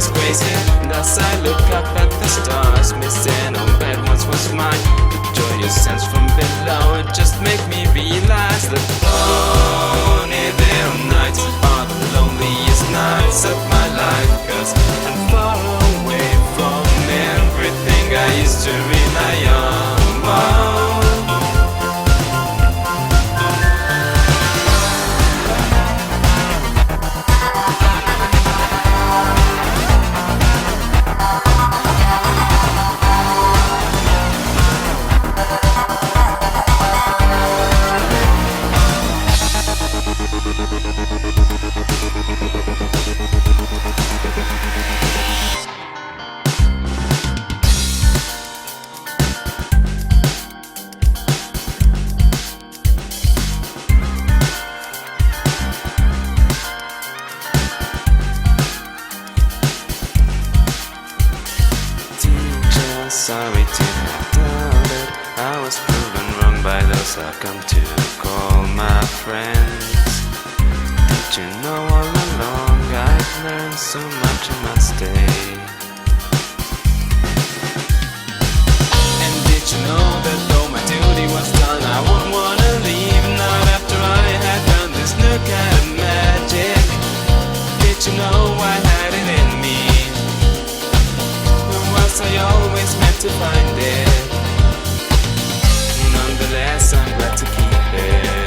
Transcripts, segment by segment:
is crazy. And as I look up at the stars, missing on bad ones was mine. The joy you sense from below, it just make me realize that lonely them nights are the loneliest nights of my life. 'Cause I'm far away from everything I used to rely on. Sorry to have doubted, I was proven wrong by those I've come to call my friends. Did you know all along I've learned so much in my stay? And did you know that though my duty was done, I wouldn't wanna leave, not after I had done this new kind of magic? Did you know I had it in me? I always meant to find it. Nonetheless, I'm glad to keep it.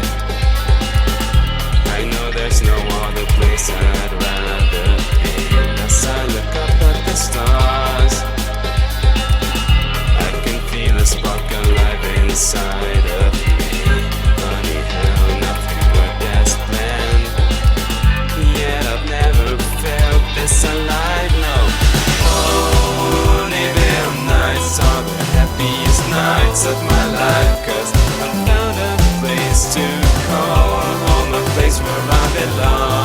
I know there's no other place I'd rather be. As I look up at the stars, I can feel a spark alive inside of me. Funny how nothing worked as planned, yet I've never felt this alive, no. Are the happiest nights of my life, 'cause I found a place to call home, a place where I belong.